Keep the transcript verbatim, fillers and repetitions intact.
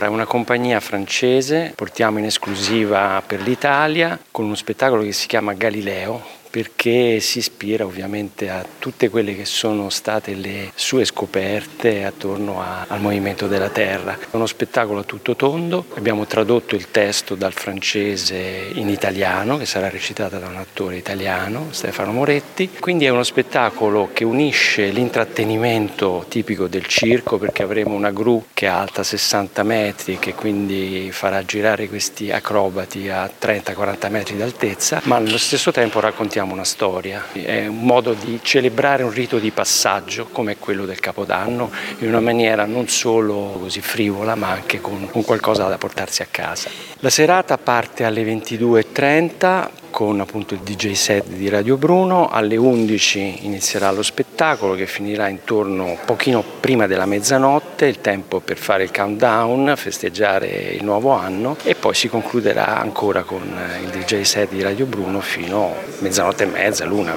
È una compagnia francese, portiamo in esclusiva per l'Italia con uno spettacolo che si chiama Galileo, perché si ispira ovviamente a tutte quelle che sono state le sue scoperte attorno a, al movimento della Terra. È uno spettacolo a tutto tondo, abbiamo tradotto il testo dal francese in italiano, che sarà recitata da un attore italiano, Stefano Moretti. Quindi è uno spettacolo che unisce l'intrattenimento tipico del circo, perché avremo una gru che è alta sessanta metri e che quindi farà girare questi acrobati a trenta quaranta metri d'altezza, ma nello stesso tempo raccontiamo una storia. È un modo di celebrare un rito di passaggio come quello del Capodanno in una maniera non solo così frivola, ma anche con, con qualcosa da portarsi a casa. La serata parte alle ventidue e trenta con appunto il D J set di Radio Bruno. Alle undici inizierà lo spettacolo che finirà intorno un pochino prima della mezzanotte, il tempo per fare il countdown, festeggiare il nuovo anno, e poi si concluderà ancora con il D J set di Radio Bruno fino a mezzanotte e mezza, l'una.